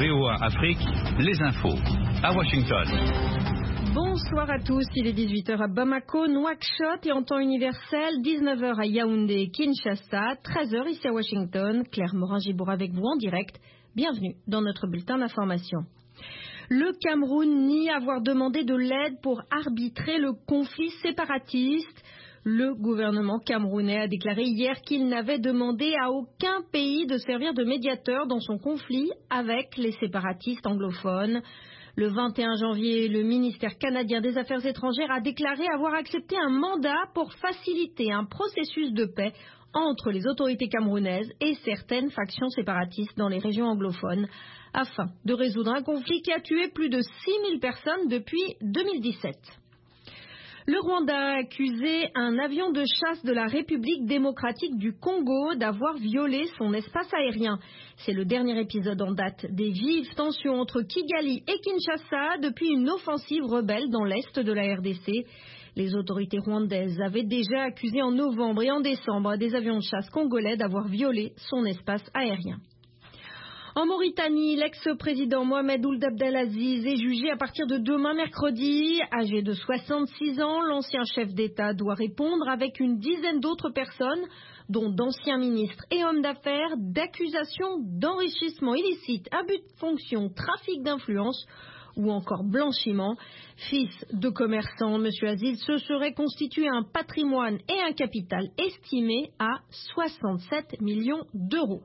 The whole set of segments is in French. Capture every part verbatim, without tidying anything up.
V O A Afrique, les infos à Washington. Bonsoir à tous, il est dix-huit heures à Bamako, Nouakchott et en temps universel, dix-neuf heures à Yaoundé et Kinshasa, treize heures ici à Washington. Claire Morin-Gibour avec vous en direct. Bienvenue dans notre bulletin d'information. Le Cameroun nie avoir demandé de l'aide pour arbitrer le conflit séparatiste. Le gouvernement camerounais a déclaré hier qu'il n'avait demandé à aucun pays de servir de médiateur dans son conflit avec les séparatistes anglophones. Le vingt et un janvier, le ministère canadien des Affaires étrangères a déclaré avoir accepté un mandat pour faciliter un processus de paix entre les autorités camerounaises et certaines factions séparatistes dans les régions anglophones, afin de résoudre un conflit qui a tué plus de six mille personnes depuis deux mille dix-sept. Le Rwanda a accusé un avion de chasse de la République démocratique du Congo d'avoir violé son espace aérien. C'est le dernier épisode en date des vives tensions entre Kigali et Kinshasa depuis une offensive rebelle dans l'est de la R D C. Les autorités rwandaises avaient déjà accusé en novembre et en décembre des avions de chasse congolais d'avoir violé son espace aérien. En Mauritanie, l'ex-président Mohamed Ould Abdelaziz est jugé à partir de demain mercredi. Âgé de soixante-six ans, l'ancien chef d'État doit répondre avec une dizaine d'autres personnes, dont d'anciens ministres et hommes d'affaires, d'accusations d'enrichissement illicite, abus de fonction, trafic d'influence ou encore blanchiment. Fils de commerçant, M. Aziz se serait constitué un patrimoine et un capital estimé à soixante-sept millions d'euros.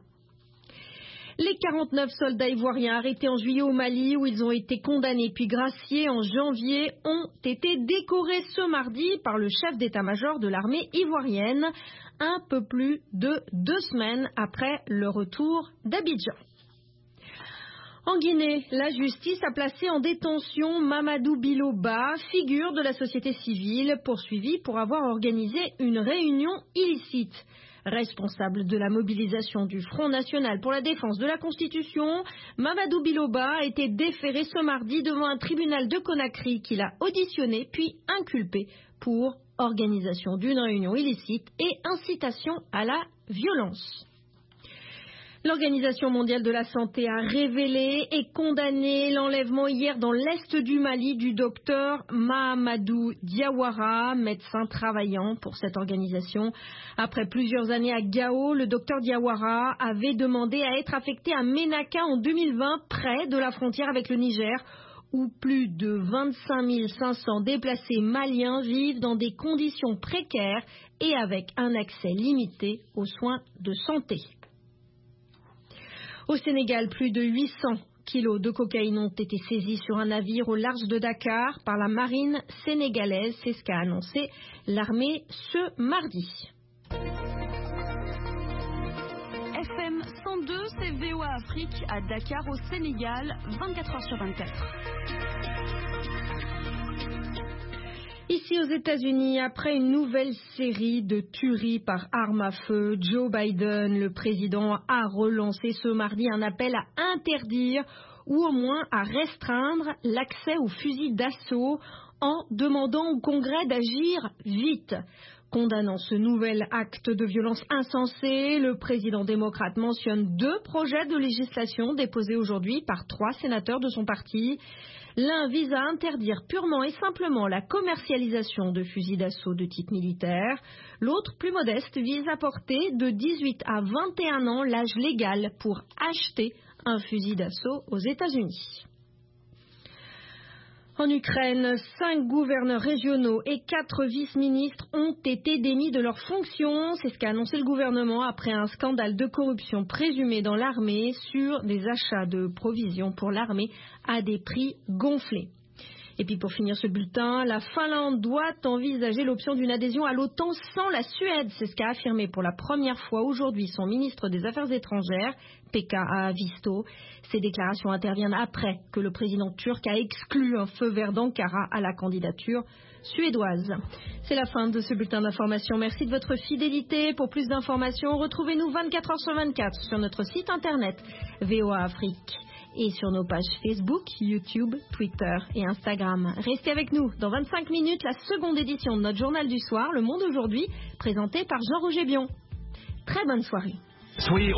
Les quarante-neuf soldats ivoiriens arrêtés en juillet au Mali, où ils ont été condamnés puis graciés en janvier, ont été décorés ce mardi par le chef d'état-major de l'armée ivoirienne, un peu plus de deux semaines après le retour d'Abidjan. En Guinée, la justice a placé en détention Mamadou Biloba, figure de la société civile, poursuivi pour avoir organisé une réunion illicite. Responsable de la mobilisation du Front National pour la défense de la Constitution, Mamadou Biloba a été déféré ce mardi devant un tribunal de Conakry qu'il a auditionné puis inculpé pour organisation d'une réunion illicite et incitation à la violence. L'Organisation mondiale de la santé a révélé et condamné l'enlèvement hier dans l'est du Mali du docteur Mahamadou Diawara, médecin travaillant pour cette organisation. Après plusieurs années à Gao, le docteur Diawara avait demandé à être affecté à Ménaka en deux mille vingt, près de la frontière avec le Niger, où plus de vingt-cinq mille cinq cents déplacés maliens vivent dans des conditions précaires et avec un accès limité aux soins de santé. Au Sénégal, plus de huit cents kilos de cocaïne ont été saisis sur un navire au large de Dakar par la marine sénégalaise. C'est ce qu'a annoncé l'armée ce mardi. F M cent deux, c'est V O A Afrique à Dakar au Sénégal, vingt-quatre heures sur vingt-quatre. Ici aux États-Unis, après une nouvelle série de tueries par arme à feu, Joe Biden, le président, a relancé ce mardi un appel à interdire ou au moins à restreindre l'accès aux fusils d'assaut en demandant au Congrès d'agir vite. Condamnant ce nouvel acte de violence insensé, le président démocrate mentionne deux projets de législation déposés aujourd'hui par trois sénateurs de son parti. L'un vise à interdire purement et simplement la commercialisation de fusils d'assaut de type militaire. L'autre, plus modeste, vise à porter de dix-huit à vingt et un ans l'âge légal pour acheter un fusil d'assaut aux États-Unis. En Ukraine, cinq gouverneurs régionaux et quatre vice-ministres ont été démis de leurs fonctions. C'est ce qu'a annoncé le gouvernement après un scandale de corruption présumé dans l'armée sur des achats de provisions pour l'armée à des prix gonflés. Et puis pour finir ce bulletin, la Finlande doit envisager l'option d'une adhésion à l'OTAN sans la Suède. C'est ce qu'a affirmé pour la première fois aujourd'hui son ministre des Affaires étrangères, Pekka Haavisto. Ces déclarations interviennent après que le président turc a exclu un feu vert d'Ankara à la candidature suédoise. C'est la fin de ce bulletin d'information. Merci de votre fidélité. Pour plus d'informations, retrouvez-nous vingt-quatre heures sur vingt-quatre sur notre site internet V O A Afrique et sur nos pages Facebook, YouTube, Twitter et Instagram. Restez avec nous. Dans vingt-cinq minutes, la seconde édition de notre journal du soir, Le Monde aujourd'hui, présenté par Jean-Roger Bion. Très bonne soirée. Soyez